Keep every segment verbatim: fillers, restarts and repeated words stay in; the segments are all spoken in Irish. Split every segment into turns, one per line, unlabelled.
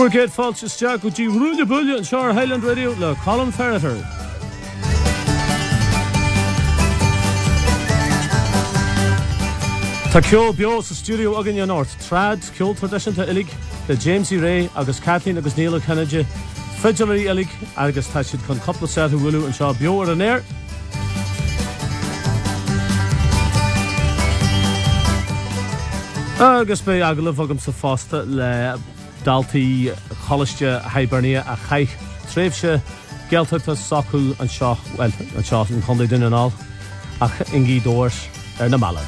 We're Falchus Jack with you, Rúla Bulla and Shore Highland Radio, le Colin Ferreter. Tá Ceol Beo sa studio agan ya North, Trad, Ceol Tradition ta ilig, the Jamesy Ray, agus Kathleen agus Neil Kennedy, Fidgery ilig, agus tá siad chun couple set who Willu and Shaw Beo ar an air. Agus be aglah agam sa fásta le daltaí choiste Hibernia a chaich tréimhse gealteachta socú an seo, well, an seo an chundaí duine an all, ach ingí dóir ar na mala.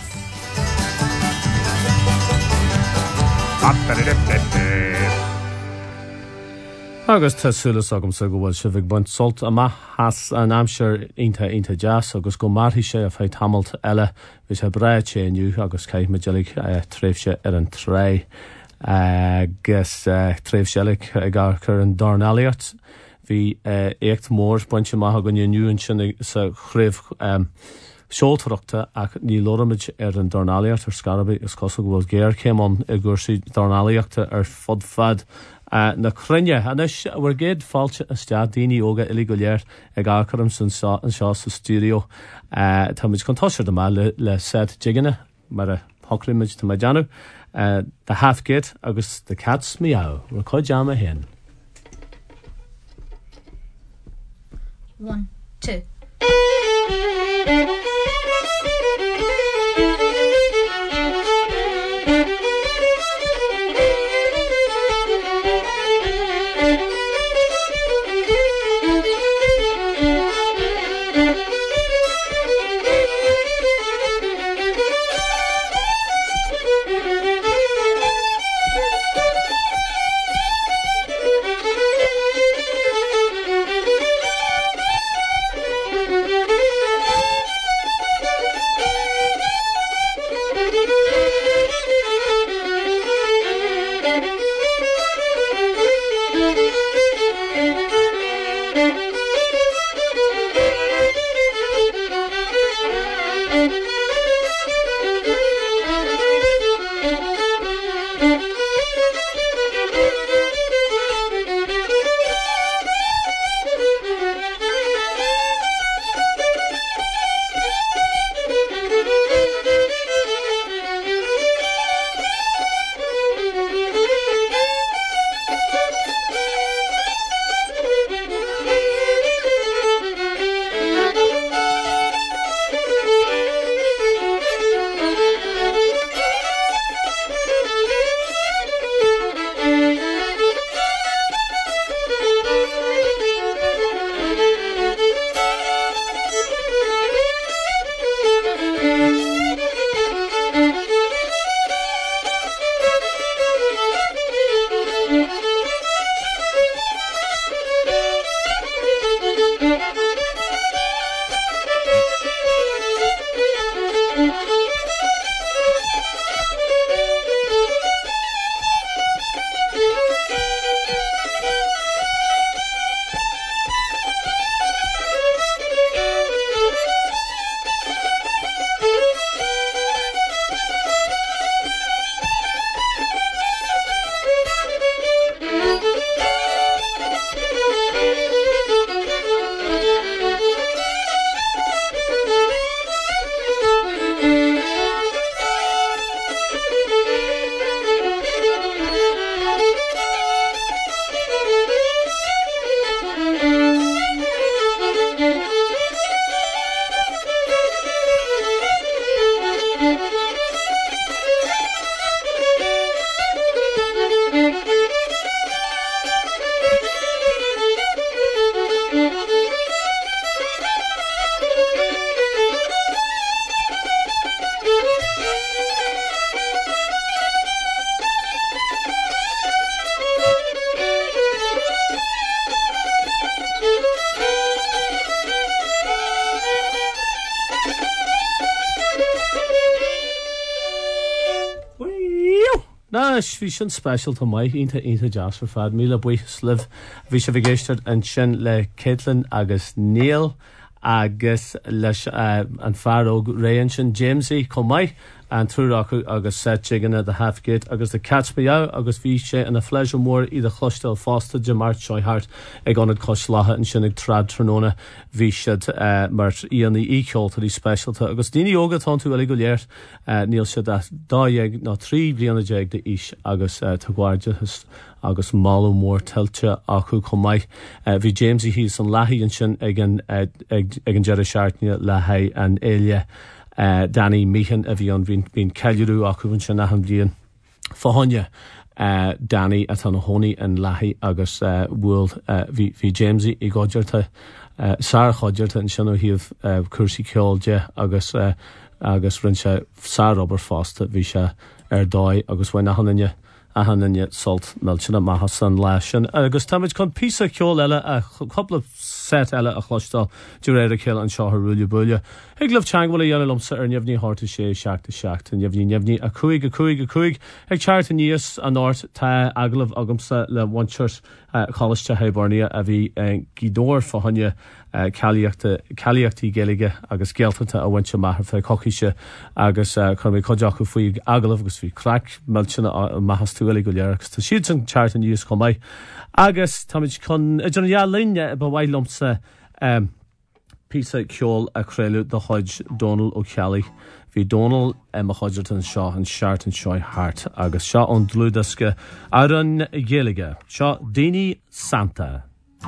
Agus tá sulas agam sa go bhfuil se bhíh buint solt amach has an amseir inta inta jazz agus go marthaí sé a fheith tamalt eile bhí sé breid sé aniu agus caiith meidealaigh tréimhse ar an tré agus tréimhsealaigh ag ar chur an Darnaliat. Bhí éacht mór buinte maith agan aniu an sin sa chréimh seoltarachta ach ní loramid ar an Darnaliat ar Scarabí is cos go bhfuil géir céim an i gcuirsaí Darnaliachta ar fod fad na crunne anis bhar géad fáilte istead daoine óga ili go léir ag ácarm san an seo sa studio tá muid chun toisiir do má le set jiganna mar a thochrimid tá maidianú the half gate agus the Cat's Meow ru coid jama hen.
One, two.
Na, bhí sin special tá mai ínta ínta jazz for fad míle buí sliv bhí sé bhgéisteart an sin le Caitlin agus Neil agus leis uh, an fearóg réan sin Jamesy com mai an trúrachu agus set chiganna the half gate agus the catch me out agus bhí sé an a fleisio mór iad a chlustal fásta de mar seohart ag anad coslathe an sinnig trad tróna bhí siad uh, mar íon í íceoltarí specialta agus daoine óga tá tú eile go léir uh, níl siad a dáhéag ná trí bliana déag de is agus uh, tá gháirde agus mála mór tiltte acu chomáid uh, bhí James hí san leithaí an sin ag an uh, ag, ag an Jerry Shartne leithaí an éile uh, Danny Meehan a bhí an bhín ceiliúrú acu an sin nachan bhíon fáhanne uh, Danny a tan hóní an leithaí agus uh, bhfuil uh, bhí James i gáidirta uh, Sara gáidirta an sin ó híomh uh, cuasaí ceolde agus uh, agus rinse Sara obair fásta bhí se ar dóid agus bhain nachhanne a hanne salt melchina maha san leis agus táid chun písa ceol eile a coppla set eile a chlostal dú réidir céil an seo rúile buile. Ag leh teanghfuil dhéanana lomsa ar neamhní háta sé seachta seachta neamhní neamhní a chuig a chuig a chuig ag tearta níos an áirt tá aglah agamsa le bhaintseart choiste Hebarnia a bhí gidóir fáhanne caliachtaí géige agus gealtanta a bhaintse maithar fé cochiise agus chun mé codeach go faoí aglah agus bhí crack melchina mahas tú eile go léirgus tá siad an tearta níos chomáid agus táid chun idir an linne ba bhaid lomsa um, písa ceol a chréilú do chuid Donald ó Chealaigh hí Donald am a chuidir an seo an seart an seo hart agus seo an dlúdasca ar an géalaige seo Daoine Santa.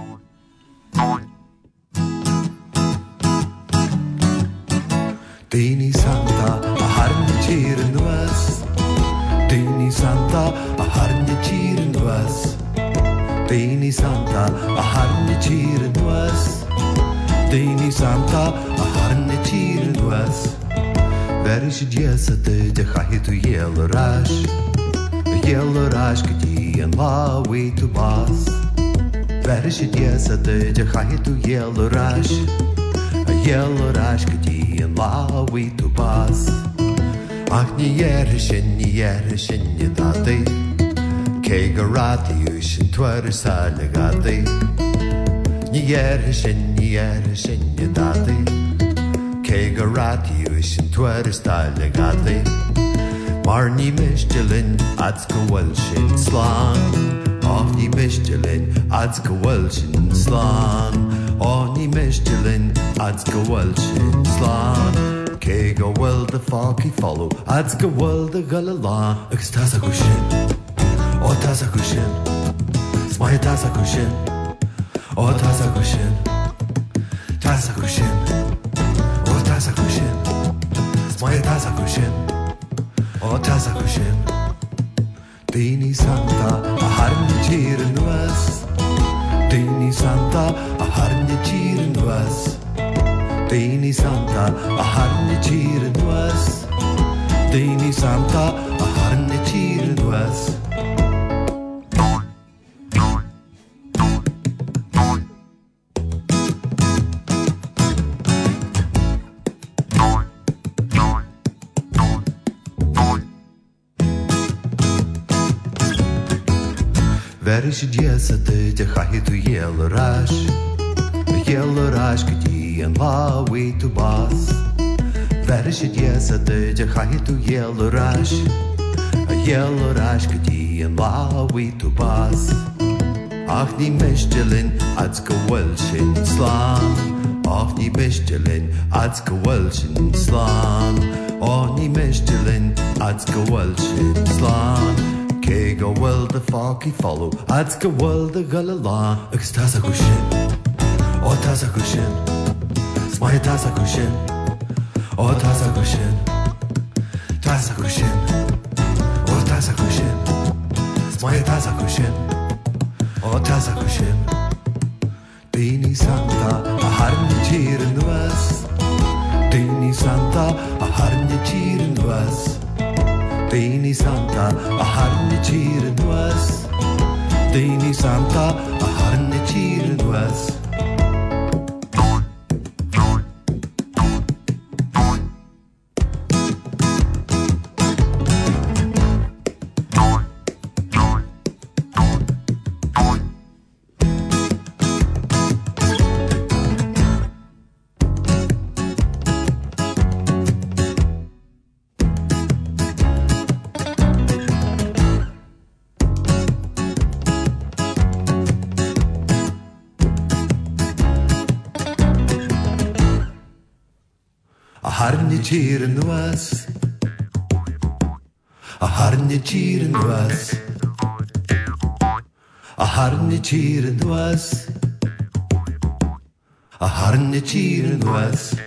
Daoine Santa a harne tír an nuas Daoine Santa a harne tír an nuas Daoine Santa a harne tír an nuas Daoine Santa a harne tír an nuas Ver is diesa de de chahi tu yellow rash Yellow rash go dí an láhui tú bás Ver is diesa de de chahi tu yellow rash Yellow rash go dí an láhui tú bás Ach ní dhéire sin ní dhéire sin ní dátaí Cé go rátaíú sin tuair sála gátaí Ní dhéire sin ní dhéire sin ní dátaí Cé go rátaíú sin tuair sála gátaí Mar ní mistelin ads go bhfuil sin slán Ach ní mistelin ads go bhfuil sin slán Ó ní mistelin ads go bhfuil sin slán Cé go bhfuil de fácií follow ads go bhfuil de gala lán agus tás a go sin Ó tás a go sin Smaithe tás a go sin Ó tás a go sin Tás a go sin Ó tás a go sin Smaithe tás a go sin Ó tás a go sin Daoine Santa a harne tír an nuas Daoine Santa a harne tír an nuas Daoine Santa a harne tír an nuas Daoine Santa a harne tír an nuas Ver is diesa de de chahi tu yellow rash Yellow rash go dí an láhui tú bás Ver is diesa de de chahi tu yellow rash Yellow rash go dí an láhui tú bás Ach ní mistelin ads go bhfuil sin slán Ach ní mistelin ads go bhfuil sin slán Ó ní mistelin ads go bhfuil sin slán Cé go bhfuil de fácií follow ads go bhfuil de gala lán agus tás a go sin Ó tás a go sin Smaithe tás a go sin Ó tás a go sin Tás a go sin Ó tás a go sin Smaithe tás a go sin Ó tás a go sin Daoine Santa a harne tír an nuas Daoine Santa a harne tír an nuas Daoine Santa a harne tír an nuas Daoine Santa a harne tír an nuas tír an nuas a harne tír an nuas a harne tír an nuas a harne tír an nuas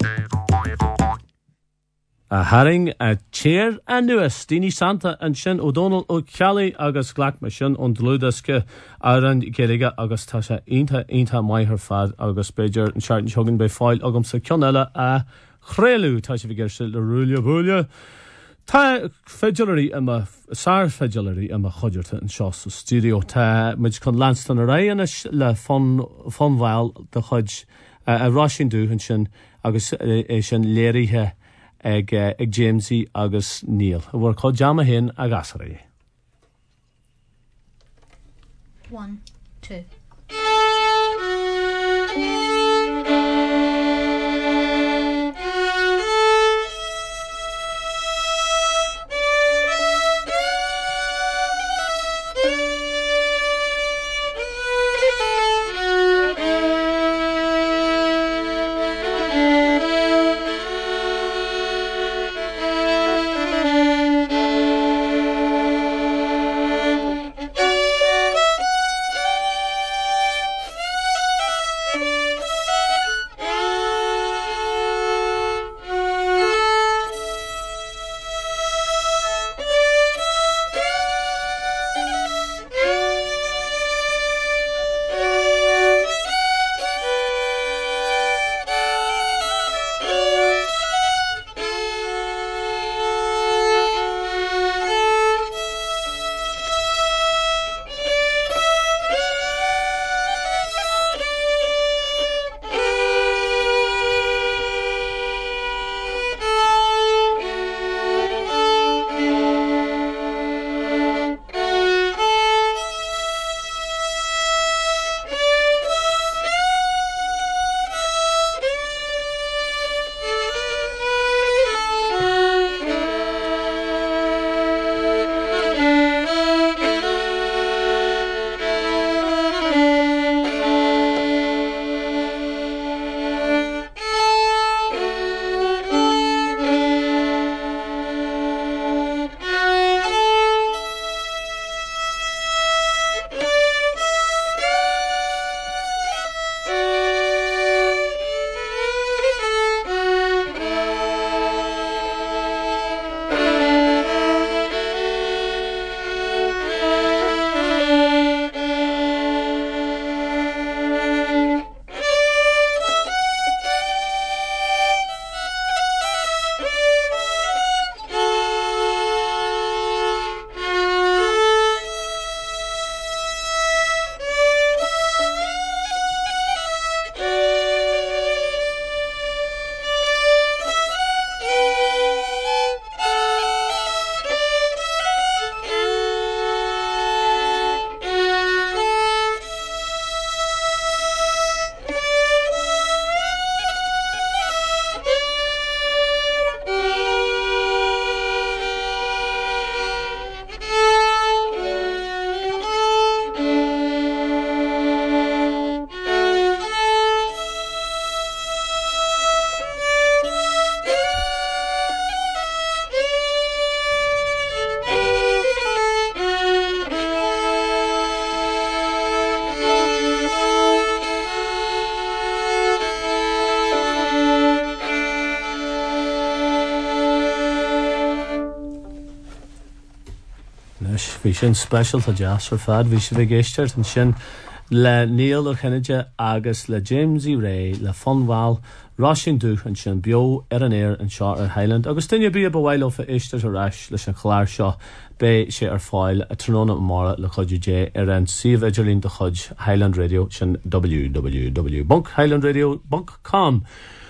a haring a chair a nuas Dini Santa and Shin O'Donnell O'Kelly agus glach me sin on dludaske aran geriga agus tasha inta inta mai her fad agus bejer and chart and chugging by file agam sa kionella a chrelu tasha vigersil the rulia bulia ta fedulary ama sar fedulary ama chodgerta and shos studio ta mig con Lanston array and a la fun fun while the hodge a rushing do and shin agus e shin leri he ag uh, ag Jamesy agus Neil. We're called Jama hin ag asari.
One, two.
Bhí sin special tá jazz ar fad, bhí si bh géisteart an sin le Neil O'Kennedy agus le Jamesy Ray le Funwal Rushing dúch an sin bio ar an air an seo ar Highland agus duine bí a bhhaile fa éisteart ar ais leis an chláir seo bé sé ar fáil a tróna mara le chuidir dé ar an siomh idirlín de chuid Highland Radio sin w w w dot highland radio dot com.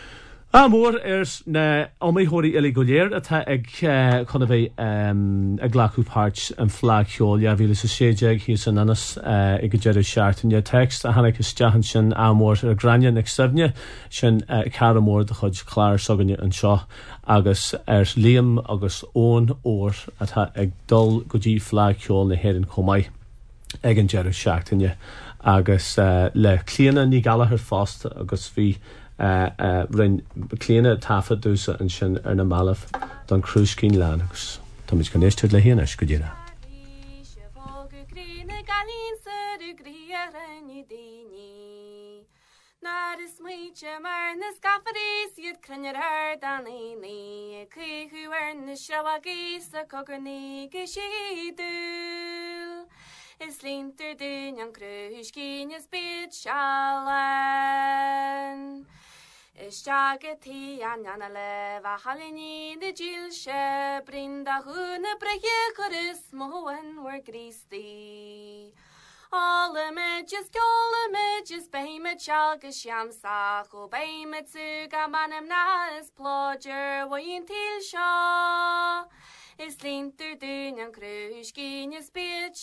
A mór ers na omíthóirí Ili Goulier atá ag chuna bheith ag ghlathú páirt an phleag cheol ja bhíle sa séideag hí san anas ag go deireadh seaartainne text a hanig is deachan sin amór ar graine ag sabne sin cara mór de chuid chláir soganne an seo agus ar Liam agus ón ór atá ag dul go dtí phleag cheol na héireann Comaigh ag an deireadh seaartainne agus le clíana ní Gallagher Fast agus bhí rin cléine tafa dúsa an sin ar na malaf don cruiscín lean agus tá mis go néistú le héana go dtíra.
Nar is muoite mar na scafaréis iad crunnear ar dan éí Cúthú ar na seoagís a cogarní go sídúil Is líntar dún an cruiscín is bíd sealan Is teagatí an anna le a chalaní na díl se brin a húna breche choris móhan war grístí All images, all images, behemoth chalgas yamsach, o behemoth suga manem nas plodger, wayin til shaw. Is linter dun an cruiskin is bit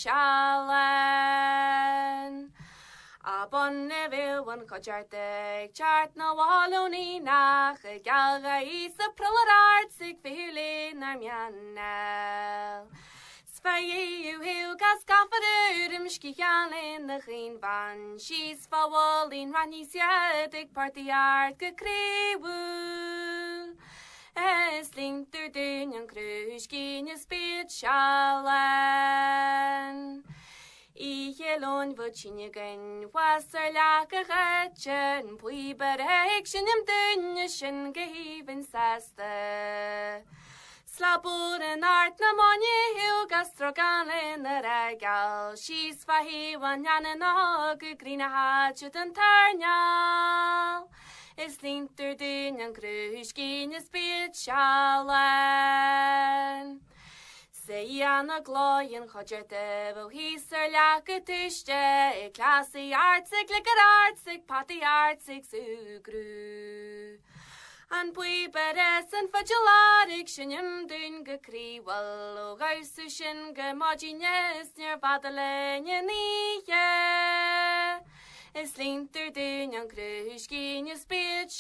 shalan. Abonne vil one kojarte, chart na waloni nach, galga is a prolarart sig vihulin armianel. Sfaie you heel gas gaffader im skian in de geen van she's fawal in ranisia dik party art gekrewu es linter dun an cruiskin is bit shalan I helon vutchinigan wasser laka gatchen pui berection im dun shin geven saste Slapur en art na monje heel gastrogan in de regal. She's fahi wan jan en og grina hatchet en tarnjal. Is linter dun en cruiskin is bit shalan. Say an a gloyen chodjerte vo hiser lake tushte. E classy artsig liker artsig patti artsig sugru. An pwy beres yn ffadjalarig sy'n ym dyn gykri wal o gausu sy'n gymodines nyr fadalen yn ie. Is linter dyn yn cruisgin ys byd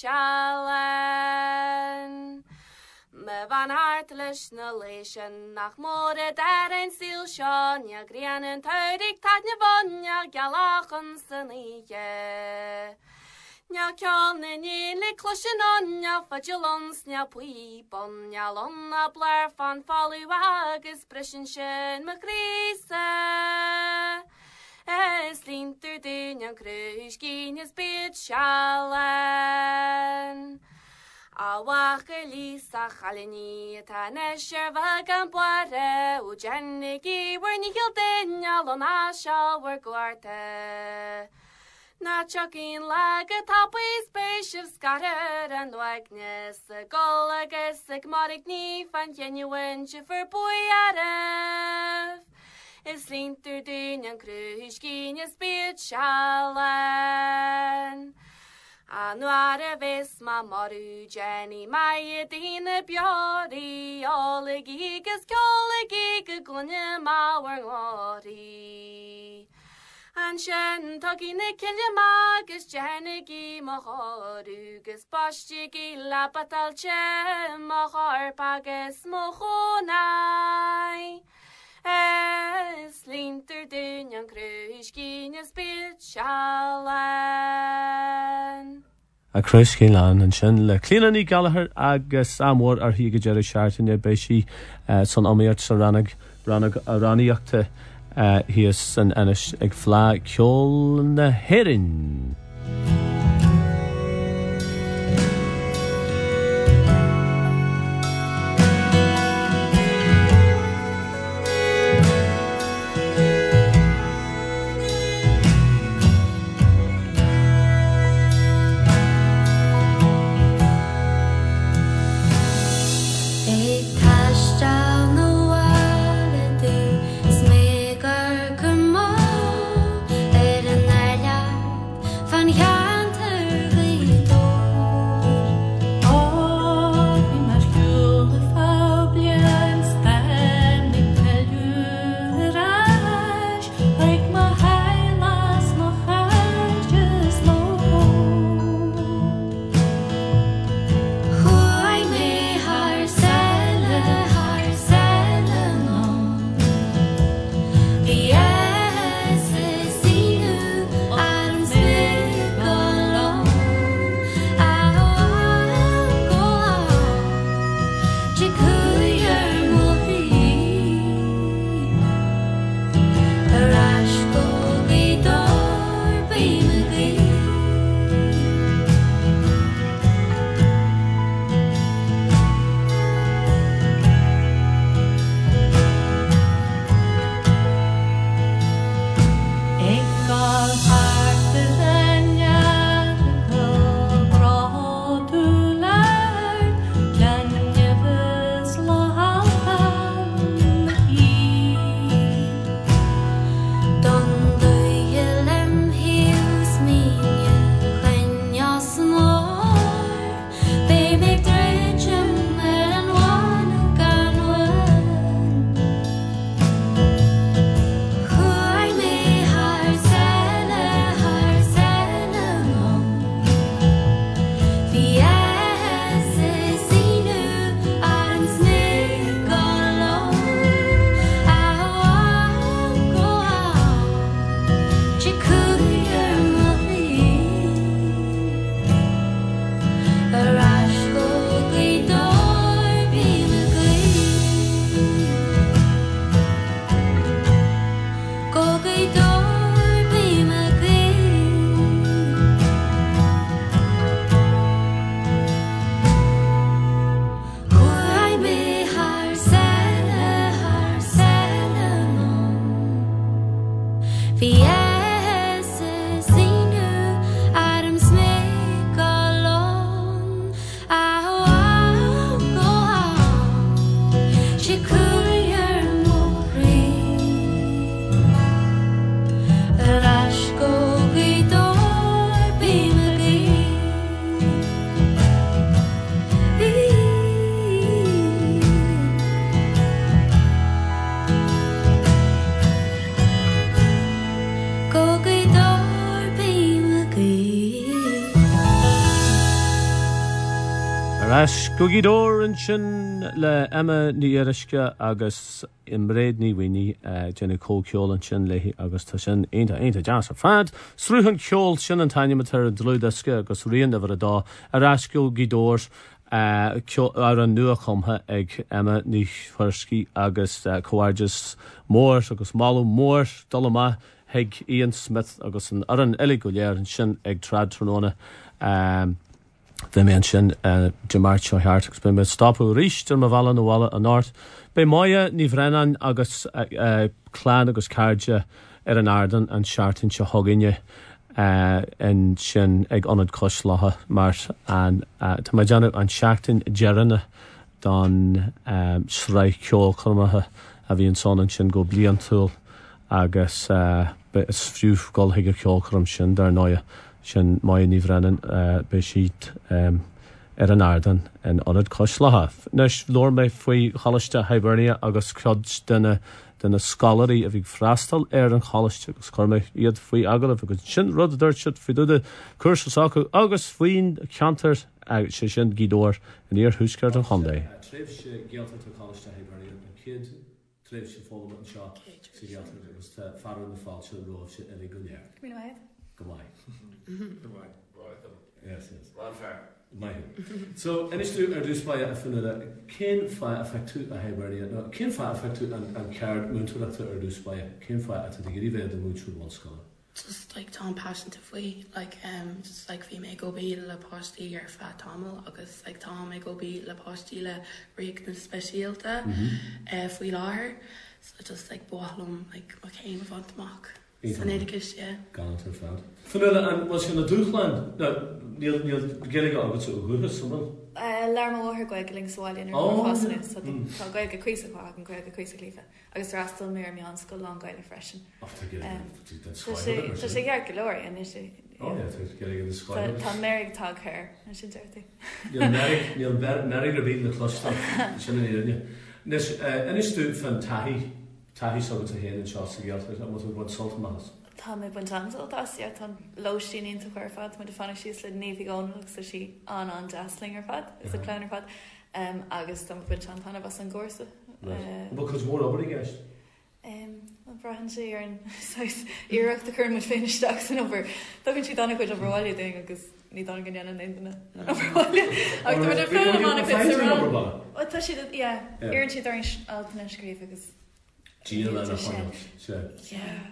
shalan. Me van hartelish na leishen nach more der ein stil shan ja grianen teurig tat ne von ja galachen sy'n ie. Nya kjolne nile kloshen on nya fadjolons nya pui bon nya lonna blar fan falu agus brishin shen makrise Es linter dun nya cruisgin is bid shalan A wache lisa chalini ta nesher vagan boare U jennigi wer nigil den nya lona shal wer gwarte Na chucking like a topway spaceship scattered and likeness, a goal against a gmotic knee, and genuine for boy at Is linter dun and cruiskin is bit shalan. Anuare vis ma moru jenny, my dina bjori, all a gig is call a gig, glunim our glory. An shen togi ne kelje magus jenigi mohorugus postigi la patalche mohor pages mohonai Es linter dun an cruiskin is bit shalan
A cruiscin lean an sin le clíanaí Gallagher agus amór ar hí go deireadh seairtain ar béisí san amíart sa rannig rannig a raníochta híos san anis ag flá ceol na héireann.
Yeah.
As gugidor an sin le Emma ní Iriske agus imréad ní winni Jenny Cole ceol an sin le agus tá sin einta einta jazz ar fad. Srúhan ceol sin an taine matar an dlúdaske agus rion over a dá ar as gugidor ar an nua chumtha ag Emma ní Fursky agus coargus mór agus malú mór dolama heag Ian Smith agus an ar an eile go léir an sin ag trad tróna um, Bhí mé an sin Jamart seo heart agus bhí mé stopú ríist ar ma bhalla nó bhalla an áirt. Bé maia ní bhrenan agus clán agus cairde ar an ardan an seaartain seo thugaine an sin ag anad cos látha mar an tá mai deanú an seaachtain dearanna don sraith ceol chumathe a bhí an son an sin go blian túil agus is fiú golthaigh ceol chum sin dar náia. Sin mai ní bhrennen uh, be siad um, ar an ardan an anad cos látha. Nes lór mé faoi chalaiste Hibernia agus crod duna duna scalarí a bhíh freastal ar an chalaiste agus chuir mé iad faoi aglah agus sin rud dúirt siad faoi dúda cursa acu agus faoin ceantar sé sin gídóir in íor thuúsceart an chundé. Tréimh sé gealtar tú chalaiste Hibernia an cid tréimh sé fóla an seo sa gealtar agus tá farú na fáilte roimh sé ar go léir.
Go maiid.
Go maiid.
Right.
Yes, yes.
Well, fair.
So, enistu ar dús baie a finna cén fá affectú a Hibernia, no, cén fá affectú an, an card múntúrachta ar dús baie, cén fá a ty giri bhead a múntúr bhil scola?
Just like Tom passion to fui, like um, just like fi me go be le posti ar fa Tomel, agus like Tom me go be le posti le rig na specialta uh, fui láher, so just like bohlum like ma came of antmak. Sanedicus, yeah.
Gallant ar fad. Fanula, an was sin na dúchland? No, níl níl beginning agus ó gúhas somil?
Larma óthar goig ling sáilín ar
Oh.
fásanú, so tá goig a cuisa chuach an goig a cuisa lífa. Agus rastal mé ar mián scoil an goile freisin.
After getting that
Tá
squad.
sé sé gear golóir an is sé.
Oh yeah, tá getting in the squad.
Tá mérig tá chuir an sin deirtí.
Níl merig, níl merig ar bín na clusta. Sin in éidirne. Nes, enistu fan tahi, tahi sogat a héan an seo sa gealtar, an was a bud soltamas.
Tá mé buint ansoltas, ja, tá loistín into chuir fad, mu de fanna síos le néfi gáinach sa sí an an jazzling ar fad, is a clown ar fad, um, agus tá buint antanna bas an górsa.
Because mór obair i gceist?
Um, an brahan sé ar an iirecht a chun mu féinisteach san over. Tugann si dana chuid overháile ding agus ní dana gan an intana overháile. Ag tú de film an a bit surround. O, tá si, yeah, iireann si dar an altan scríf agus.
Gina le na chonel, sé.
Yeah.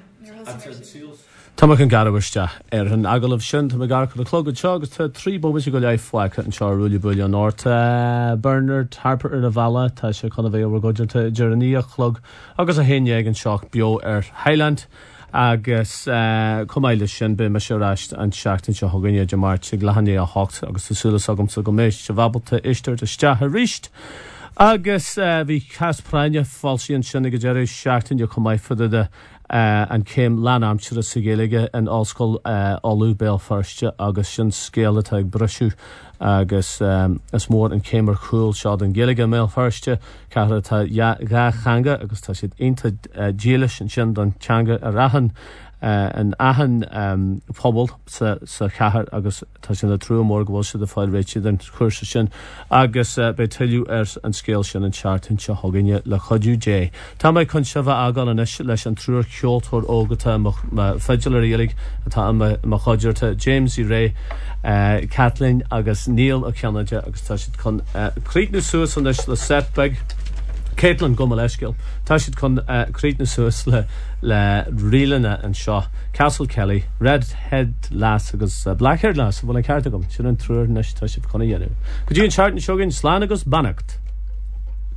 Tá an garhiste ar an agalah sin tá gar chu clogad seo agus tá trí bobbis go leith foiice an seo rúla buile an áirta Bernard Harper ar a bhela tá sé chuna bhéh ar goidirta dearní a chlog agus a héine ag an seach bio ar Highland agus cumáile sin be me seráist an seachtain se thugaine de mart sig lehanné a hocht agus tásúla agam sa go mééis se bhabalta isteir de stethe ríist. Agus bhí caspraine fáilsíonn sinna go deireadh seachtain de cumáid fudada an céim leanamsere sa géige an ácol áú Belfast agus sin scéalata ag breisiú agus is mór an céimar chúil seád an géige Belfaste ceathra tá gachanga agus tá siad inta díalis an sin don teanga a rahan an ahan um, pobl sa, sa chahar agus tá sin a trú mór go bhil si a fáil réitiad an chuirsa sin agus uh, be tuiliú ar an scéal sin an seaartain se thugaine le chodú dé. Tá méid chun sibh agal an is leis an trúr ceoltóir ógata feididir írig atá má chodidirta James I Ray uh, Kathleen agus Neil a Canada agus tá siad chun uh, críicnú suas an is le setbeg Caitlin Gummal Eskil. Tá siad chun críit na suas le le rialana an seo Castle Kelly, Redhead Lass agus uh, Blackhaired Lass bhfuil an cearta gom sin an trúr nes tá siad chuna dhéanamh. Go dtí an seart na seogainn slán agus bannacht.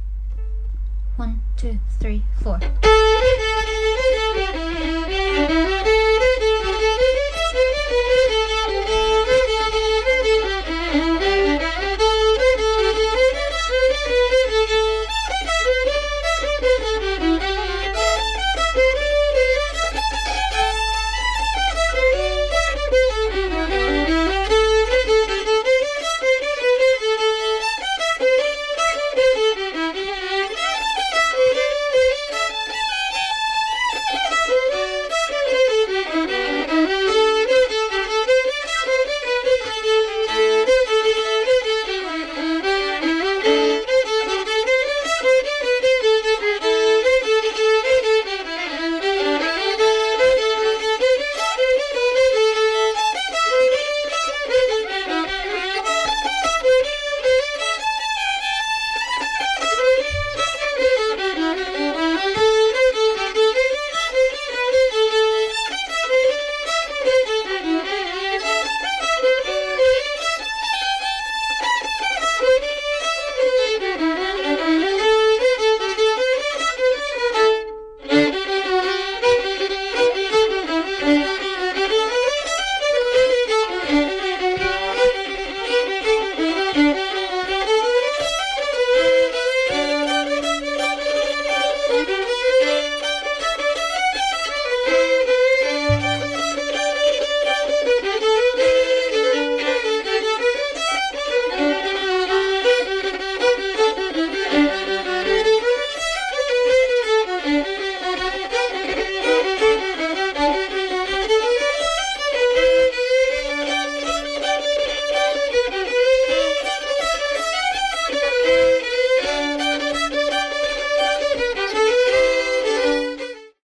One, two, three, four.